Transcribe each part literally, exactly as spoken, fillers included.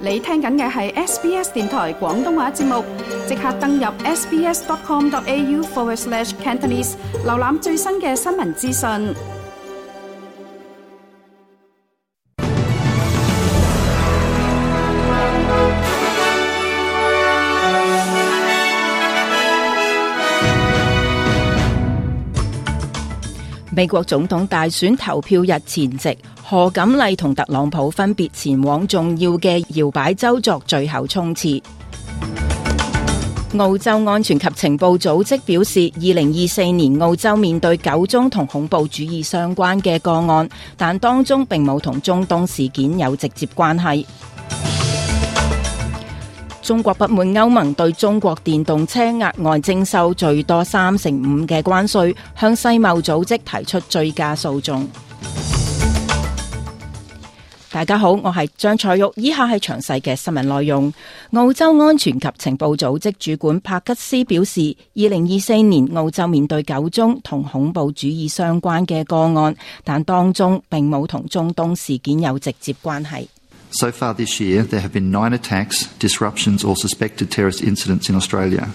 你聽緊嘅係 S B S 電台廣東話節目，即刻登入 sbs.com.au forward slash Cantonese， 瀏覽最新嘅新聞資訊。 美國總統大選投票日前夕，賀錦麗同特朗普分別前往重要嘅搖擺州作最後衝刺。澳洲安全及情報組織表示，二零二四年澳洲面對九宗同恐怖主義相關嘅個案，但當中並冇同中東事件有直接關係。中國不滿歐盟對中國電動車額外徵收最多三成五嘅關稅，向世貿組織提出追加訴訟。大家好，我係張彩玉，以下係詳細嘅新聞內容。澳洲安全及情報組織主管帕吉斯表示，二零二四年澳洲面對九宗同恐怖主義相關嘅個案，但當中並冇同中東事件有直接關係。 So far this year, there have been nine attacks, disruptions or suspected terrorist incidents in Australia.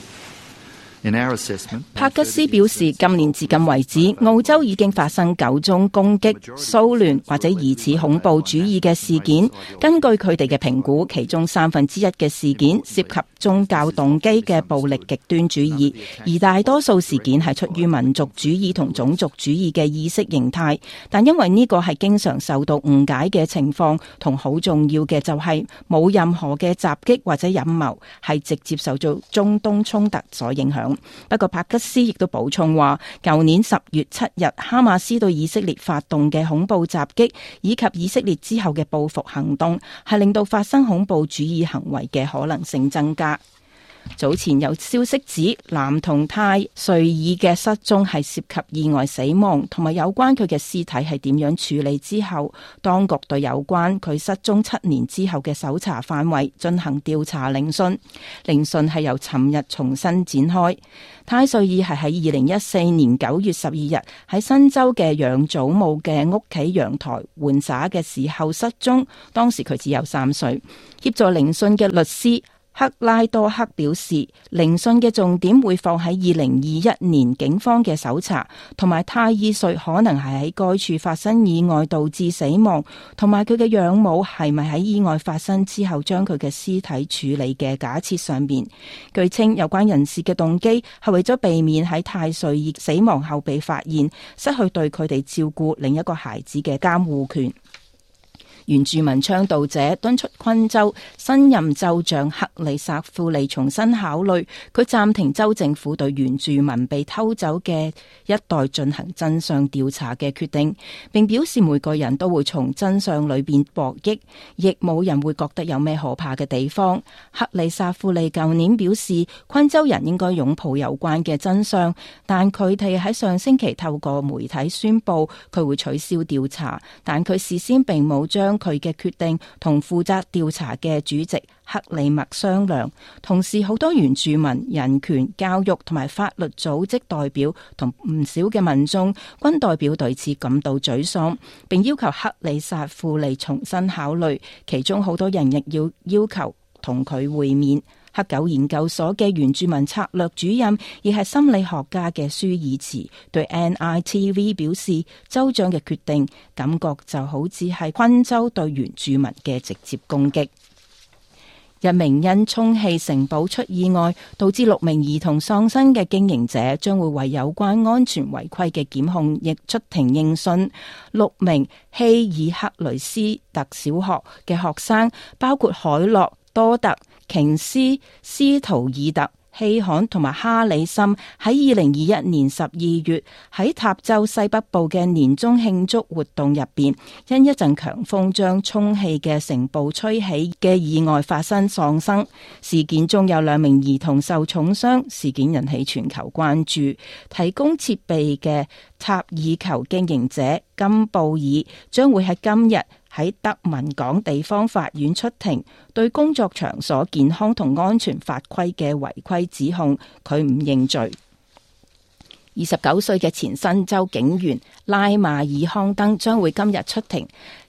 In our assessment, 帕吉斯表示，今年至今為止，澳洲已經發生九宗攻擊、騷亂或者疑似恐怖主義嘅事件。根據佢哋嘅評估，其中三分之一嘅事件涉及宗教動機嘅暴力極端主義，而大多數事件係出於民族主義同種族主義嘅意識形態。但因為呢個係經常受到誤解嘅情況，同好重要嘅就係冇任何嘅襲擊或者陰謀係直接受到中東衝突所影響。不過帕吉斯亦都補充話，舊年十月七日哈馬斯對以色列發動嘅恐怖襲擊，以及以色列之後嘅報復行動，係令到發生恐怖主義行為嘅可能性增加。早前有消息指，男童泰瑞爾嘅失蹤係涉及意外死亡，同埋有關佢嘅屍體係點樣處理之後，當局對有關佢失蹤七年之後嘅搜查範圍進行調查聆訊。聆訊係由尋日重新展開。泰瑞爾係喺二零一四年九月十二日喺新州嘅養祖母嘅屋企陽台玩耍嘅時候失蹤，當時佢只有三歲。協助聆訊嘅律師克拉多克表示，聆訊嘅重點會放喺二零二一年警方嘅搜查，同埋泰爾瑞可能係喺該處發生意外導致死亡，同埋佢嘅養母係咪喺意外發生之後將佢嘅屍體處理嘅假設上面。據稱，有關人士嘅動機係為咗避免喺泰瑞爾死亡後被發現，失去對佢哋照顧另一個孩子嘅監護權。原住民倡導者敦促昆州新任州長克里薩庫利重新考慮佢暫停州政府對原住民被偷走嘅一代進行真相調查嘅決定，並表示每個人都會從真相裏邊獲益，亦冇人會覺得有咩可怕嘅地方。克里薩庫利舊年表示，昆州人應該擁抱有關嘅真相，但佢哋喺上星期透過媒體宣布佢會取消調查，但佢事先並冇將佢嘅決定同負責調查嘅主席克里默商量。同時，好多原住民、人權、教育同埋法律組織代表同唔少嘅民眾均代表對此感到沮喪，並要求克里薩庫利重新考慮。其中好多人亦要要求同佢會面。黑狗研究所嘅原住民策略主任，亦係心理學家嘅舒爾茨對 N I T V 表示，州長嘅決定感覺就好似係昆州對原住民嘅直接攻擊。一名因充氣城堡出意外導致六名兒童喪生嘅經營者，將會為有關安全違規嘅檢控亦出庭應訊。六名希爾克雷斯特小學嘅學生，包括海洛、多特、瓊斯、斯圖爾特、希罕同埋哈里森，喺二零二一年十二月喺塔州西北部嘅年終慶祝活動入邊，因一陣強風將充氣嘅城堡吹起嘅意外發生喪生。事件中有兩名兒童受重傷，事件引起全球關注。提供設備嘅塔爾球經營者金布爾將會喺今日喺德文港地方法院出庭，對工作場所健康同安全法規嘅違規指控，佢唔認罪。二十九歲嘅前新州警員拉馬爾康登將會今日出庭，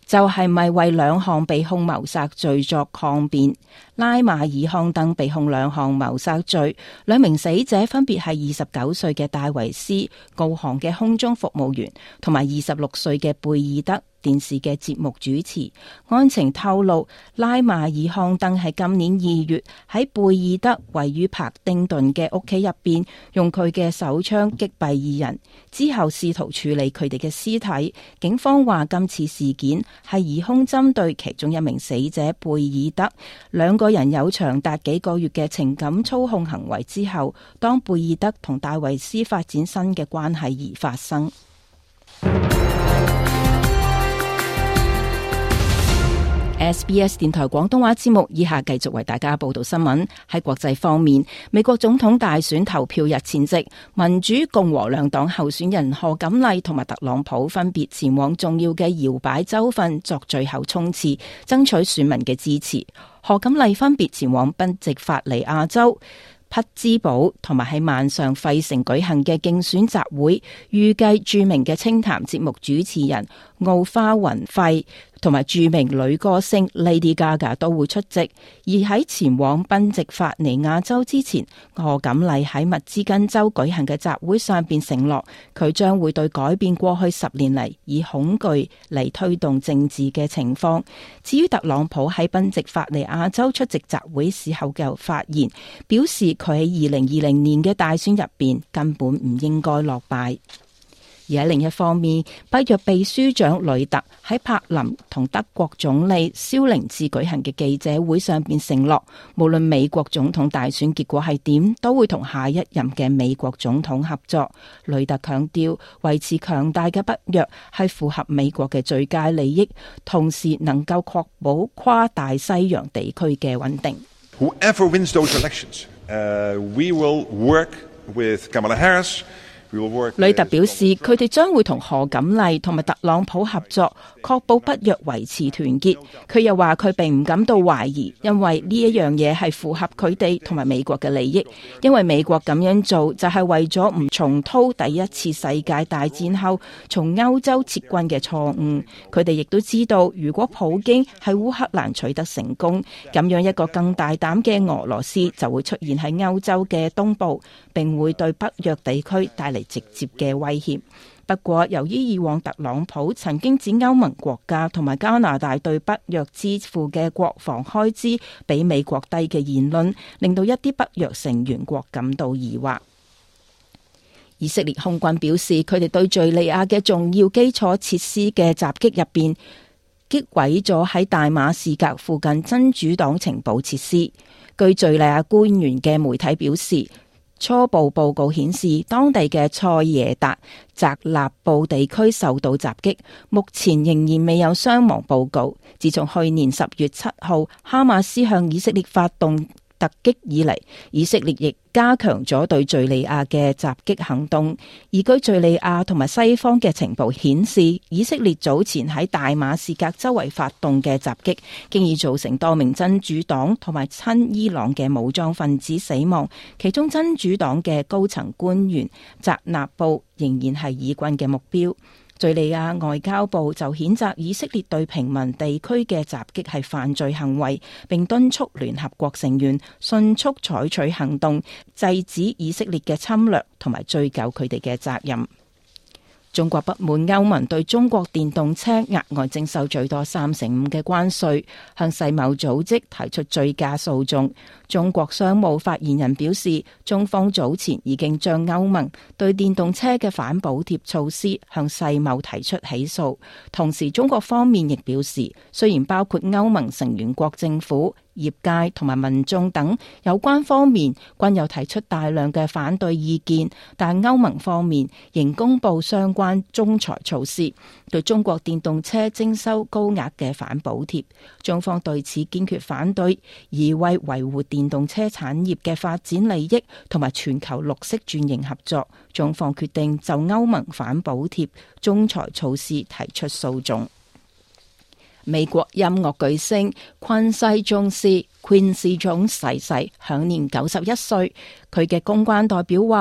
就係咪為兩項被控謀殺罪作抗辯。拉馬爾康登被控兩項謀殺罪，兩名死者分別係二十九歲嘅戴維斯，澳航嘅空中服務員，同埋二十六歲嘅貝爾德，電視嘅節目主持。案情透露，拉馬爾康登喺今年二月喺貝爾德位於柏丁頓嘅屋企入邊，用佢嘅手槍擊斃二人，之後試圖處理佢哋嘅屍體。警方話今次事件係疑兇針對其中一名死者貝爾德，兩個人有長達幾個月嘅情感操控行為之後，當貝爾德同戴維斯發展新嘅關係而發生。S B S 電台廣東話節目以下繼續為大家報道新聞。喺國際方面，美國總統大選投票日前夕，民主共和兩黨候選人賀錦麗同埋特朗普分別前往重要嘅搖擺州份作最後衝刺，爭取選民嘅支持。賀錦麗分別前往賓夕法尼亞州、匹茲堡同埋喺晚上費城舉行嘅競選集會，預計著名嘅清談節目主持人奧花雲費同埋著名女歌星 Lady Gaga 都會出席。而喺前往賓夕法尼亞州之前，賀錦麗喺密芝根州舉行嘅集會上邊承諾，佢將會對改變過去十年嚟以恐懼嚟推動政治嘅情況。至於特朗普喺賓夕法尼亞州出席集會時候嘅發言，表示佢喺二零二零年嘅大選入邊根本唔應該落敗。而喺另一方面，北約秘書長呂特喺柏林同德國總理蕭凌志舉行嘅記者會上邊承諾，無論美國總統大選結果係點，都會同下一任嘅美國總統合作。呂特強調，維持強大嘅北約係符合美國嘅最佳利益，同時能夠確保跨大西洋地區嘅穩定。 Whoever wins those elections, uh, we will work with Kamala Harris. 呂特表示，佢哋將會同賀錦麗同埋特朗普合作，確保北約維持團結。佢又話佢並唔感到懷疑，因為呢一樣嘢係符合佢哋同埋美國嘅利益。因為美國咁樣做就係為咗唔重蹈第一次世界大戰後從歐洲撤軍嘅錯誤。佢哋亦都知道，如果普京喺烏克蘭取得成功，咁樣一個更大膽嘅俄羅斯就會出現喺歐洲嘅東部，並會對北約地區帶嚟直接嘅威脅。不過，由於以往特朗普曾經指歐盟國家同埋加拿大對北約支付嘅國防開支比美國低嘅言論，令到一啲北約成員國感到疑惑。以色列空軍表示，佢哋對敘利亞嘅重要基礎設施嘅襲擊入邊，擊毀咗喺大馬士革附近真主黨情報設施。據敘利亞官員嘅媒體表示，初步報告顯示，當地嘅塞耶達扎納布地區受到襲擊，目前仍然未有傷亡報告。自從去年十月七號哈馬斯向以色列發動突擊以嚟，以色列亦加強咗對敘利亞嘅襲擊行動。而據敘利亞同埋西方嘅情報顯示，以色列早前喺大馬士革周圍發動嘅襲擊，經已造成多名真主黨同埋親伊朗嘅武裝分子死亡，其中真主黨嘅高層官員扎納布仍然係以軍嘅目標。敘利亞外交部就譴責以色列對平民地區嘅襲擊係犯罪行為，並敦促聯合國成員迅速採取行動，制止以色列嘅侵略同埋追究佢哋嘅責任。中國不滿歐盟對中國電動車額外徵收最多三成五嘅關稅，向世貿組織提出追加訴訟。中國商務發言人表示，中方早前已經將歐盟對電動車嘅反補貼措施向世貿提出起訴。同時，中國方面亦表示，雖然包括歐盟成員國政府、業界同埋民眾等有關方面均有提出大量嘅反對意見，但歐盟方面仍公布相關仲裁措施，對中國電動車徵收高額嘅反補貼。中方對此堅決反對，而為維護電動車產業嘅發展利益同埋全球綠色轉型合作，中方決定就歐盟反補貼仲裁措施提出訴訟。美國音樂巨星昆西鍾斯 Quincy Jones 逝世，享年九十一歲。佢嘅公關代表話，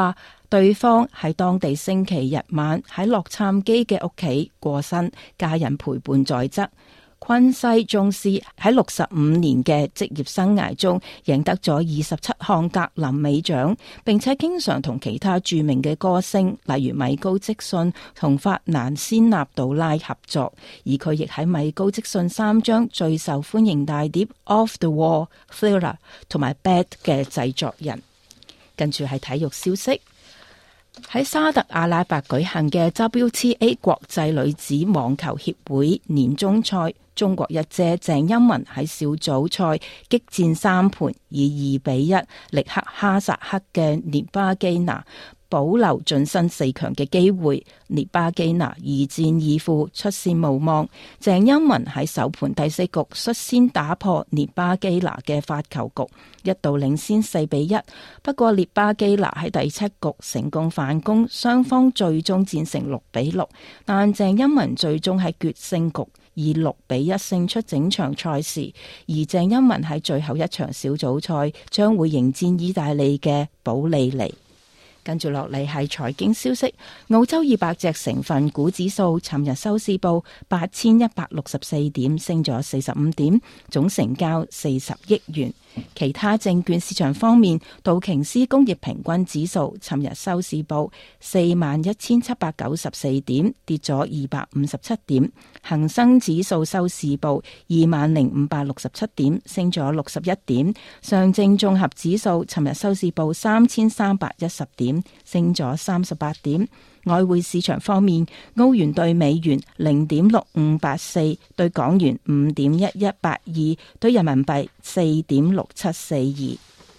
對方喺當地星期日晚喺洛杉磯嘅屋企過身，家人陪伴在側。昆西宗斯喺六十五年嘅職業生涯中贏得咗二十七項格林美獎，並且經常同其他著名嘅歌星，例如米高積遜同法蘭仙納杜拉合作，而佢亦喺米高積遜三張最受歡迎大碟《Off the Wall》、《Thriller》同埋《Bad》嘅製作人。跟住係體育消息。喺沙特阿拉伯舉行嘅 W T A 國際女子網球協會年終賽，中國一姐鄭欽文喺小組賽激戰三盤，以二比一力克哈薩克嘅涅巴基娜，保留晉身四強嘅機會。涅巴基娜二戰二負，出線無望。鄭欽文喺首盤第四局率先打破涅巴基娜嘅發球局，一度領先四比一。不過涅巴基娜喺第七局成功反攻，雙方最終戰成六比六。但鄭欽文最終喺決勝局以六比一勝出整場賽事，而鄭欽文喺最後一場小組賽將會迎戰意大利嘅保利尼。跟住落嚟係財經消息，澳洲二百隻成分股指數尋日收市報八千一百六十四點，升咗四十五點，總成交四十億元。其他證券市場方面，道瓊斯工業平均指數尋日收市報四萬一千七百九十四點，跌咗二百五十七點。恒生指數收市報二萬零五百六十七點，升咗六十一點。上證綜合指數尋日收市報三千三百一十點，升咗三十八點。外匯市場方面，澳元兌美元零點六五八四，對港元五點一一八二，對人民幣四點六七四二。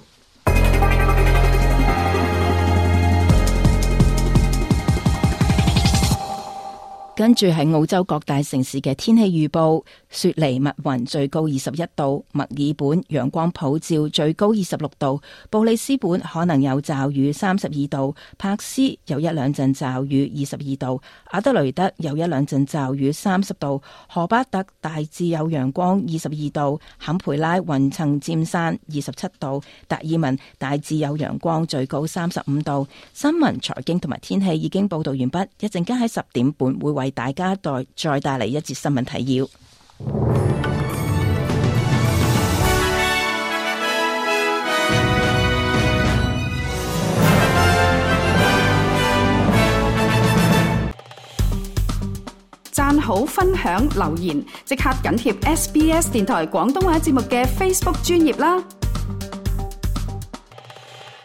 跟住係澳洲各大城市嘅天氣預報：雪梨密雲最高二十一度，墨爾本陽光普照最高二十六度，布里斯本可能有驟雨三十二度，柏斯有一兩陣驟雨二十二度，阿德雷德有一兩陣驟雨三十度，荷巴特大致有陽光二十二度，坎培拉雲層漸散二十七度，達爾文大致有陽光最高三十五度。新聞、財經同埋天氣已經報道完畢，一陣間喺十點半會為大家帶再帶嚟一節新聞提要。 讚好、分享、留言，即刻緊貼 S B S 電台廣東話節目嘅 Facebook 專頁啦！